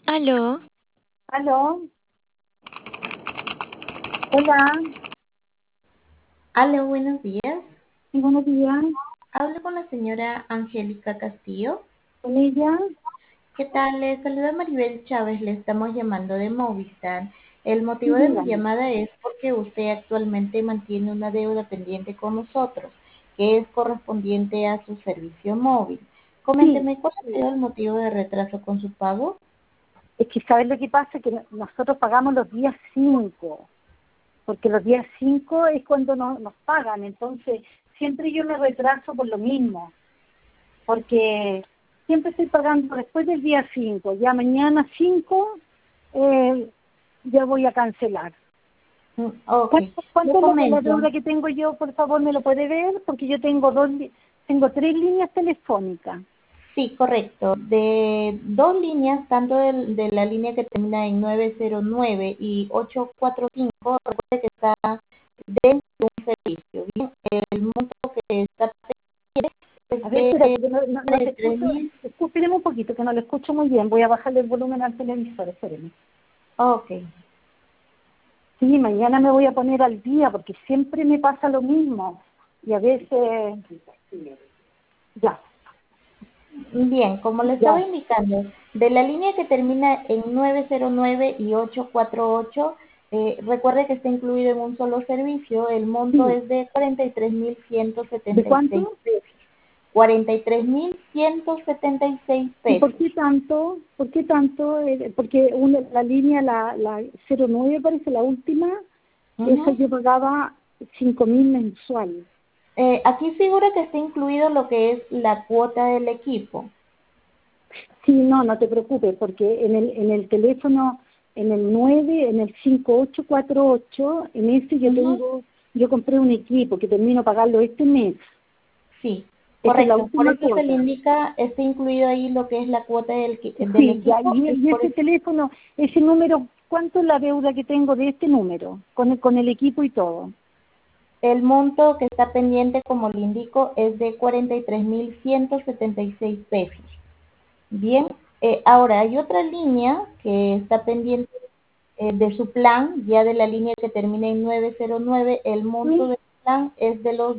Aló, Aló, hola, Aló, buenos días. sí, buenos días, Hablo con la señora Angélica Castillo. con ella, ¿Qué tal? Le saluda Maribel Chávez. Le estamos llamando de Movistar. El sí, motivo de mi dígame. llamada es porque usted actualmente mantiene una deuda pendiente con nosotros, que es correspondiente a su servicio móvil. Sí, Coménteme, ¿cuál ha sido el motivo de retraso con su pago? es que sabes lo que pasa, que nosotros pagamos los días 5, porque los días 5 es cuando nos pagan, entonces siempre yo me retraso por lo mismo, porque siempre estoy pagando después del día 5, ya mañana 5 ya voy a cancelar. Ok, le ¿Cuánto es la comento. deuda que tengo yo? Por favor, ¿me lo puede ver? Porque yo tengo tengo 3 líneas telefónicas. Sí, correcto. De dos líneas, tanto de la línea que termina en 909 y 845, recuerde que está dentro de un servicio. Bien, el monto que está pendiente A es ver, de espérate, que no te escucho. 3.000. Espéreme un poquito, que no lo escucho muy bien. Voy a bajarle el volumen al televisor, espéreme. Ok, Sí, mañana me voy a poner al día, porque siempre me pasa lo mismo. Y a veces, ya, bien, como le estaba ya. indicando, de la línea que termina en 909 y 848, recuerde que está incluido en un solo servicio, el monto Sí, es de ¿de 43.176 cuánto? pesos. 43.176 ¿Y por pesos. qué tanto? ¿Por qué tanto? Porque la línea, la 09 parece la última, esa Ujú. yo pagaba 5.000 mensual. Aquí figura que está incluido lo que es la cuota del equipo. Sí, no te preocupes, porque en el teléfono, en el 9, en el 5848, en ese Ujú. yo compré un equipo que termino pagarlo este mes. Sí, Esa es la correcto. Por última eso se le cuota. indica, está incluido ahí lo que es la cuota del Sí, ya, equipo y y por ese eso teléfono, ese número, ¿cuánto es la deuda que tengo de este número? Con el equipo y todo. el monto que está pendiente, como le indico, es de 43.176 pesos. Bien, ahora hay otra línea que está pendiente de su plan, ya de la línea que termina en 909, el monto ¿Sí? del plan es de los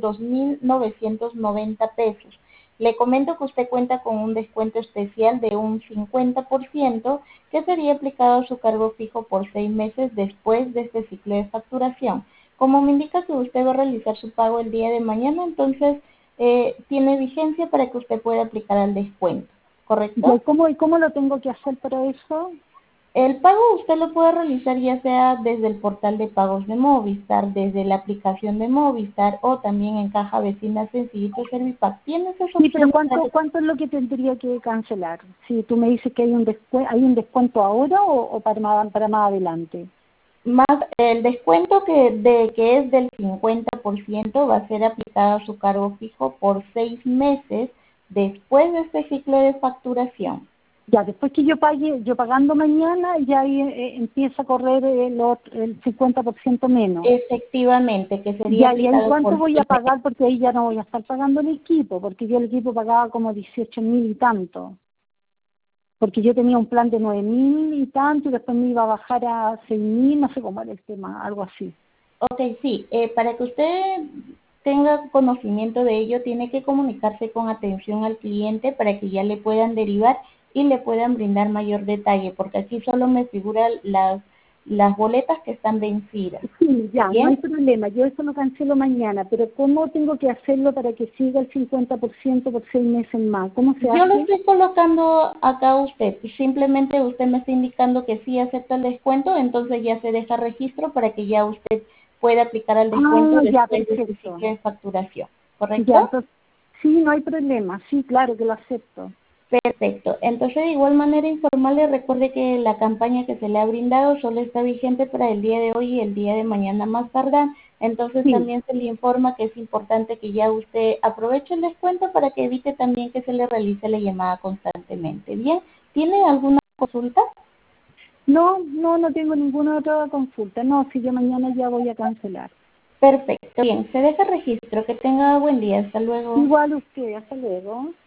2.990 pesos. Le comento que usted cuenta con un descuento especial de un 50% que sería aplicado a su cargo fijo por 6 meses después de este ciclo de facturación. Como me indica que usted va a realizar su pago el día de mañana, entonces tiene vigencia para que usted pueda aplicar al descuento, Ya, ¿correcto? y cómo lo tengo que hacer para eso? El pago usted lo puede realizar ya sea desde el portal de pagos de Movistar, desde la aplicación de Movistar o también en Caja Vecina Sencillito Servipack. Tienes esa Sí, pero opción para que ¿cuánto es lo que tendría que cancelar? Si tú me dices que hay un descuento ahora o para más adelante. más el descuento que es del 50% va a ser aplicado a su cargo fijo por 6 meses después de este ciclo de facturación. Ya, después que yo pague, yo pagando mañana, ya ahí empieza a correr el 50% menos. Efectivamente, que sería Ya, y ahí aplicado cuánto por voy a 6 meses. pagar, porque ahí ya no voy a estar pagando el equipo, porque yo el equipo pagaba como 18.000 y tanto, porque yo tenía un plan de 9.000 y tanto, y después me iba a bajar a 6.000, no sé cómo era el tema, algo así. Ok, sí, para que usted tenga conocimiento de ello, tiene que comunicarse con atención al cliente para que ya le puedan derivar y le puedan brindar mayor detalle, porque aquí solo me figuran las boletas que están vencidas. Sí, ya, no Bien, hay problema, yo eso lo cancelo mañana, pero ¿cómo tengo que hacerlo para que siga el 50% por 6 meses más? ¿Cómo se yo lo hace? estoy colocando acá a usted, simplemente usted me está indicando que sí acepta el descuento, entonces ya se deja registro para que ya usted pueda aplicar el descuento Ah, ya, después de este perfecto. ciclo de facturación, Ya, ¿correcto? entonces, sí, no hay problema, sí, claro que lo acepto. Perfecto. Entonces, de igual manera, informarle, recuerde que la campaña que se le ha brindado solo está vigente para el día de hoy y el día de mañana más tardar. Entonces, Sí, también se le informa que es importante que ya usted aproveche el descuento para que evite también que se le realice la llamada constantemente. Bien, ¿tiene alguna consulta? no tengo ninguna otra consulta. No, si yo mañana ya voy a cancelar. Perfecto. Bien, se deja registro. Que tenga buen día. Hasta luego. Igual usted, hasta luego.